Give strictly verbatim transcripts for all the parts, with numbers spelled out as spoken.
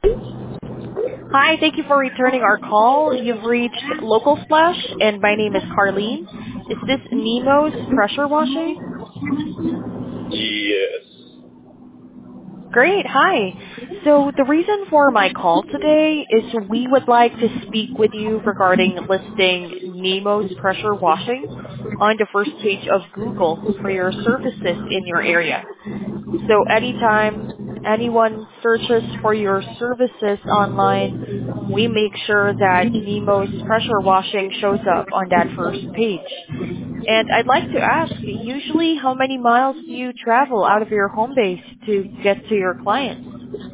Hi, thank you for returning our call. You've reached Local Splash, and my name is Carlene. Is this Nemo's Pressure Washing? Yes. Great, hi. So the reason for my call today is we would like to speak with you regarding listing Nemo's Pressure Washing on the first page of Google for your services in your area. So anytime anyone searches for your services online, we make sure that Nemo's pressure washing shows up on that first page. And I'd like to ask, usually how many miles do you travel out of your home base to get to your clients?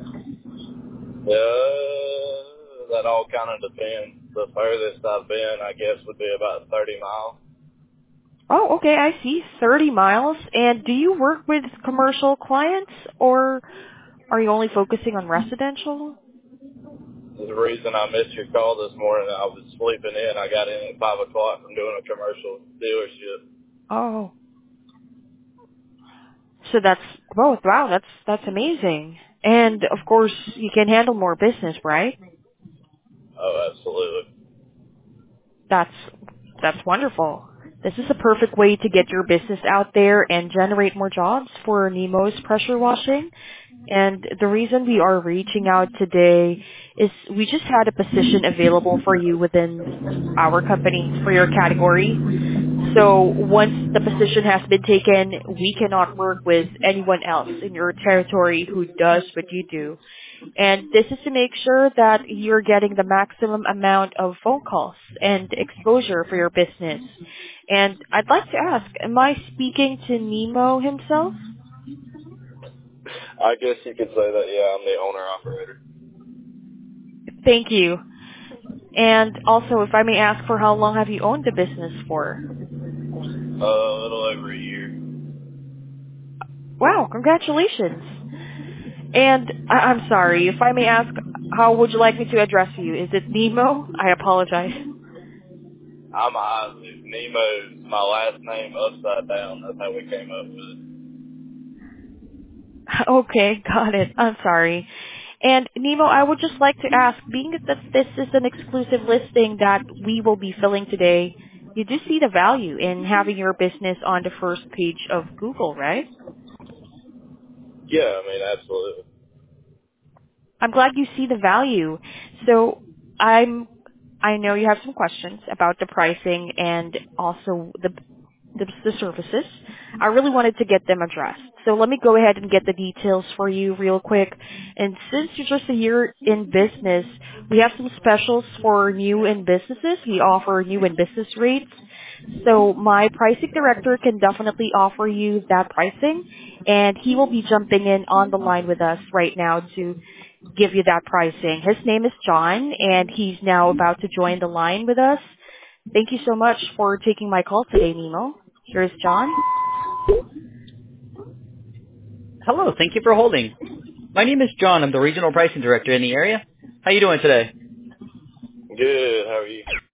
Uh, that all kind of depends. The furthest I've been, I guess, would be about thirty miles. Oh, okay, I see. thirty miles. And do you work with commercial clients or are you only focusing on residential? The reason I missed your call this morning, I was sleeping in. I got in at five o'clock from doing a commercial dealership. Oh. So that's both. Wow, that's that's amazing. And of course, you can handle more business, right? Oh, absolutely. That's that's wonderful. This is a perfect way to get your business out there and generate more jobs for Nemo's pressure washing. And the reason we are reaching out today is we just had a position available for you within our company for your category. So once the position has been taken, we cannot work with anyone else in your territory who does what you do. And this is to make sure that you're getting the maximum amount of phone calls and exposure for your business. And I'd like to ask, am I speaking to Nemo himself? I guess you could say that, yeah, I'm the owner operator. Thank you. And also, if I may ask, for how long have you owned the business for? Uh, a little over a year. Wow, congratulations. And I- I'm sorry, if I may ask, how would you like me to address you? Is it Nemo? I apologize. I'm Isaac. Nemo's my last name upside down. That's how we came up with it. Okay, got it. I'm sorry. And Nemo, I would just like to ask, being that this is an exclusive listing that we will be filling today, you do see the value in having your business on the first page of Google, right? Yeah, I mean, absolutely. I'm glad you see the value. So I'm, I know you have some questions about the pricing and also the the, the services. I really wanted to get them addressed. So let me go ahead and get the details for you real quick. And since you're just a year in business, we have some specials for new in businesses. We offer new in business rates. So my pricing director can definitely offer you that pricing, and he will be jumping in on the line with us right now to give you that pricing. His name is John, and he's now about to join the line with us. Thank you so much for taking my call today, Nemo. Here's John. Hello, thank you for holding. My name is John. I'm the Regional Pricing Director in the area. How you doing today? Good. How are you?